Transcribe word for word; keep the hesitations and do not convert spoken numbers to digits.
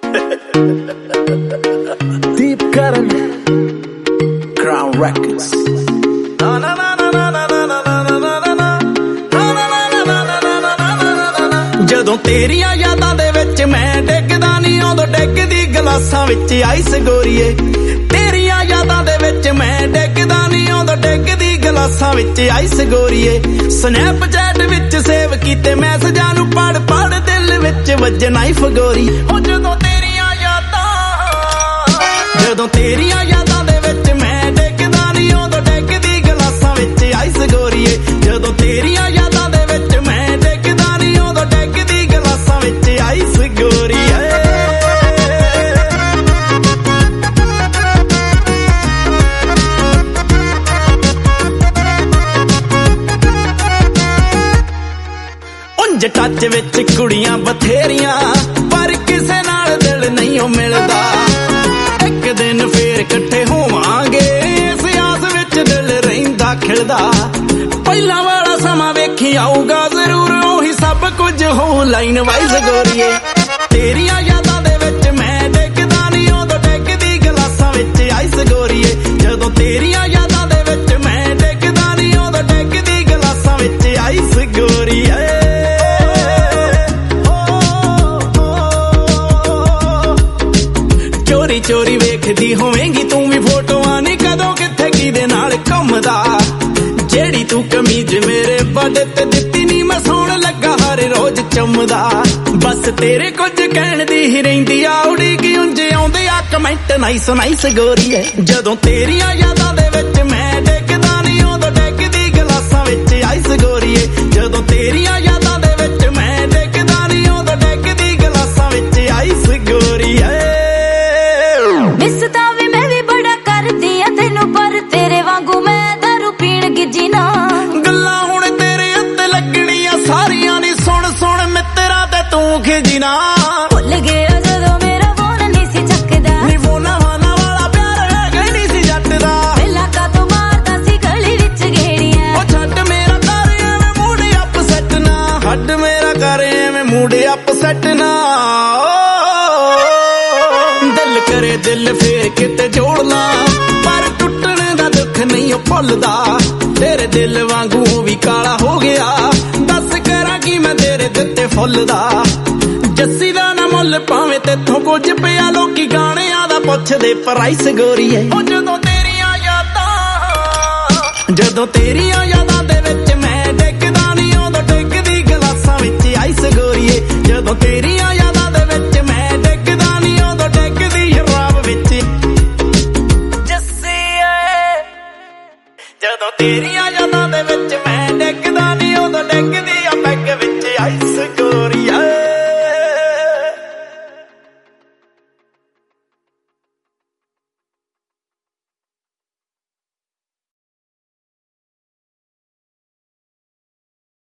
Deep Karan, Crown Records. ਜਦੋਂ ਤੇਰੀਆਂ ਯਾਦਾਂ ਦੇ ਵਿੱਚ ਮੈਂ ਡਿੱਗਦਾ ਨਹੀਂ ਉਦੋਂ ਡਿੱਗਦੀ ਗਲਾਸਾਂ ਵਿੱਚ ਆਈਸ ਗੋਰੀਏ। ਤੇਰੀਆਂ ਯਾਦਾਂ ਦੇ ਵਿੱਚ ਮੈਂ ਡਿੱਗਦਾ ਨਹੀਂ ਉਦੋਂ ਡਿੱਗਦੀ ਗਲਾਸਾਂ ਵਿੱਚ ਆਈਸ ਗੋਰੀਏ। ਸਨੈਪਚੈਟ ਵਿੱਚ ਸੇਵ ਕੀਤੇ ਮੈਸੇਜਾਂ ਨੂੰ ਪੜ ਪੜ ਦਿਲ ਵਿੱਚ ਵੱਜੇ ਨਾਈਫ ਗੋਰੀ। ਉਹ ਜਦੋਂ ਤੇਰੀਆਂ ਯਾਦਾਂ ਜਦੋਂ ਤੇਰੀਆਂ ਯਾਦਾਂ ਦੇ ਵਿੱਚ ਮੈਂ ਡਿੱਗਦਾ ਨਹੀਂ ਉਦੋਂ ਡਿੱਗਦੀ ਗਲਾਸਾਂ ਵਿੱਚ ਆਈਸ ਗੋਰੀਏ। ਜਦੋਂ ਤੇਰੀਆਂ ਯਾਦਾਂ ਦੇ ਵਿੱਚ ਮੈਂ ਡਿੱਗਦਾ ਨਹੀਂ ਉਦੋਂ ਡਿੱਗਦੀ ਗਲਾਸਾਂ ਵਿੱਚ ਆਈਸ ਗੋਰੀਏ। ਉਂਝ ਟੱਚ ਵਿੱਚ ਕੁੜੀਆਂ ਬਥੇਰੀਆਂ ਪਰ ਕਿਸੇ ਨਾਲ ਦਿਲ ਨਹੀਂ ਉਹ ਮਿਲਦਾ। ਇੱਕ ਦਿਨ ਫੇਰ ਇਕੱਠੇ ਹੋਵਾਂਗੇ ਇਸ ਆਸ ਵਿੱਚ ਦਿਲ ਰਹਿੰਦਾ ਖਿਲਦਾ। ਪਹਿਲਾਂ ਵਾਲਾ ਸਮਾਂ ਵੇਖੀ ਆਊਗਾ ਜ਼ਰੂਰ ਉਹੀ ਸਭ ਕੁਝ ਹੋ ਲਾਈਨ ਵਾਈਜ਼ ਗੋਰੀਏ। ਤੇਰੀਆਂ ਯਾਦਾਂ ਦੇ ਵਿੱਚ ਮੈਂ ਡਿੱਗਦਾ ਨਹੀਂ ਉਦੋਂ ਡਿੱਗਦੀ ਗਲਾਸਾਂ ਵਿੱਚ ਆਈਸ ਗੋਰੀਏ। ਜਦੋਂ ਤੇਰੀਆਂ ਯਾਦਾਂ ਦੇ ਵਿੱਚ ਮੈਂ ਡਿੱਗਦਾ ਨਹੀਂ ਉਦੋਂ ਡਿੱਗਦੀ ਗਲਾਸਾਂ ਵਿੱਚ ਆਈਸ ਗੋਰੀਏ। ਚੋਰੀ ਚੋਰੀ ਵੇਖਦੀ ਹੋਵੇਂਗੀ ਤੂੰ ਵੀ ਫੋਟੋਆਂ ਨੀ ਕਦੋਂ ਕਿੱਥੇ ਕਿਹਦੇ ਨਾਲ ਘੁੰਮਦਾ। ਜਿਹੜੀ ਤੂੰ ਕਮੀਜ਼ ਮੇਰੇ ਬੜੇ ਤੇ ਦਿੱਤੀ ਨੀ ਮੈਂ ਸੌਣ ਲੱਗਾ ਹਰ ਰੋਜ਼ ਚੁੰਮਦਾ। ਬਸ ਤੇਰੇ ਕੁਝ ਕਹਿਣ ਦੀ ਹੀ ਰਹਿੰਦੀ ਆ ਉਡੀਕ ਉਂਝ ਆਉਂਦੇ ਆ ਕਮੈਂਟ ਨਾਈਸ ਨਾਈਸ ਗੋਰੀਏ। ਜਦੋਂ ਤੇਰੀਆਂ ਯਾਦਾਂ ਦੇ ਵਿੱਚ ਮੈਂ ਡਿੱਗਦਾ ਨੀ ਉਦੋਂ ਡਿੱਗਦੀ ਗਲਾਸਾਂ ਵਿੱਚ ਆਈਸ ਗੋਰੀਏ। ਜਦੋਂ ਤੇਰੀਆਂ ਯਾਦਾਂ ਦੇ ਵਿੱਚ ਮੈਂ ਡਿੱਗਦਾ ਨੀ ਉਦੋਂ ਡਿੱਗਦੀ ਗਲਾਸਾਂ ਵਿੱਚ ਆਈਸ ਗੋਰੀਏ। ਮਿਸ ਤਾਂ ਵੀ ਮੈਂ ਵੀ ਬੜਾ ਕਰਦੀ ਆ ਤੈਨੂੰ ਪਰ ਤੇਰੇ ਵਾਂਗੂ ਮੈਂ ਦਾਰੂ ਪੀਣ ਗਿੱਜੀ ਨਾ। ਗੱਲਾਂ ਹੁਣ ਤੇਰੇ ਉੱਤੇ ਲੱਗਣੀਆਂ ਸਾਰੀਆਂ ਨੀ ਸੁਣ ਸੁਣ ਮਿੱਤਰਾ ਤੇ ਤੂੰ ਖਿਜੀ ਨਾ। ਭੁੱਲ ਗਿਆ ਜਦੋਂ ਮੇਰਾ ਫੋਨ ਨਹੀਂ ਸੀ ਚੱਕਦਾ ਨੀ ਫੋਨਾ ਵਾਨਾ ਵਾਲਾ ਪਿਆਰ ਹੈਗਾ ਨਹੀਂ ਸੀ ਜੱਟ ਦਾ। ਪਹਿਲਾਂ ਕਾਤੋਂ ਮਾਰਦਾ ਸੀ ਗਲੀ ਵਿੱਚ ਗੇੜੀਆਂ। ਉਹ ਛੱਡ ਮੇਰਾ ਕਰ ਐਵੇਂ ਮੂਡ ਅਪਸੈਟ ਨਾ। ਹੱਡ ਮੇਰਾ ਕਰ ਐਵੇਂ ਮੂਡ ਅਪਸੈਟ ਨਾ। ਦਿਲ ਕਰੇ ਦਿਲ ਫੇਰ ਕਿਤੇ ਜੋੜ ਲਾਂ ਪਰ ਟੁੱਟਣ ਦਾ ਦੁੱਖ ਨਹੀਂ ਉਹ ਭੁੱਲਦਾ। ਤੇਰੇ ਦਿਲ ਵਾਂਗੂ ਵੀ ਕਾਲਾ ਹੋ ਗਿਆ ਦੱਸ ਕਰਾਂ ਕੀ ਮੈਂ ਤੇਰੇ ਦਿੱਤੇ ਫੁੱਲ ਦਾ। ਜੱਸੀ ਦਾ ਨਾ ਮੁੱਲ ਭਾਵੇਂ ਤੇਥੋਂ ਕੁਝ ਪਿਆ ਲੋਕੀ ਗਾਣਿਆਂ ਦਾ ਪੁੱਛਦੇ ਪ੍ਰਾਈਸ ਗੋਰੀਏ। ਉਹ ਜਦੋਂ ਤੇਰੀਆਂ ਯਾਦਾਂ ਜਦੋਂ ਤੇਰੀਆਂ ਯਾਦਾਂ ਦੇ ਵਿੱਚ ਮੈਂ ਡਿੱਗਦਾ ਨਹੀਂ ਉਦੋਂ ਡਿੱਗਦੀ ਗਲਾਸਾਂ ਵਿੱਚ ਆਈਸ ਗੋਰੀਏ। ਜਦੋਂ ਤੇਰੀਆਂ ਯਾਦਾਂ ਦੇ ਵਿੱਚ ਮੈਂ ਡਿੱਗਦਾ ਨਹੀਂ ਉਦੋਂ ਡਿੱਗਦੀ ਸ਼ਰਾਬ ਵਿੱਚ ਜੱਸੀ ਏ। ਜਦੋਂ ਤੇਰੀਆਂ ਯਾਦਾਂ ਦੇ ਵਿੱਚ ਮੈਂ ਡਿੱਗਦਾ ਨਹੀਂ ਉਦੋਂ ਡਿੱਗਦੀ